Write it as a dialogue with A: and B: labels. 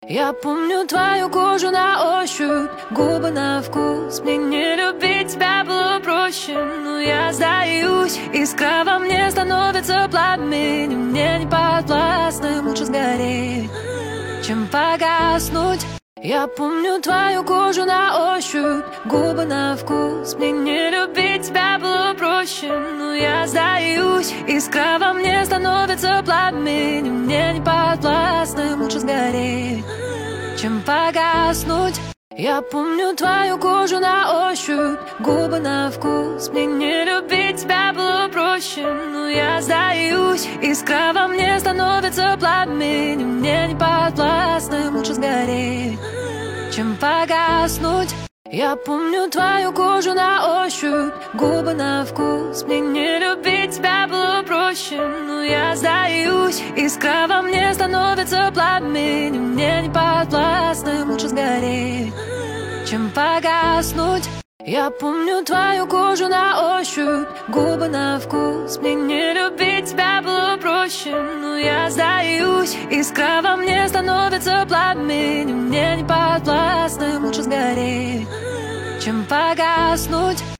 A: Я помню твою кожу на ощупь, губы на вкус. Мне не любить тебя было проще, но я сдаюсь. Искра во мне становится пламенем, мне не подвластным, лучше сгореть, чем погаснуть. Я помню твою кожу на ощупь, губы на вкус. Мне не любить тебя было проще, но я сдаюсь. Искра во мне становится пламенем, мне не подвластным, лучше сгореть, чем погаснуть. Я помню твою кожу на ощупь, губы на вкус. Мне не любить тебя было проще, но я сдаюсь. Искра во мне становится пламенем, мне не подвластным, лучше сгореть, чем погаснуть. Я помню твою кожу на ощупь, губы на вкус. Мне не любить тебя было проще, но я сдаюсь. Искра во мне становится пламенем, мне не подвластным, лучше сгореть, чем погаснуть. Я помню твою кожу на ощупь, губы на вкус. Мне не любить тебя было проще, но я сдаюсь. Искра во мне становится пламенем, мне не подвластным, лучше сгореть, чем погаснуть.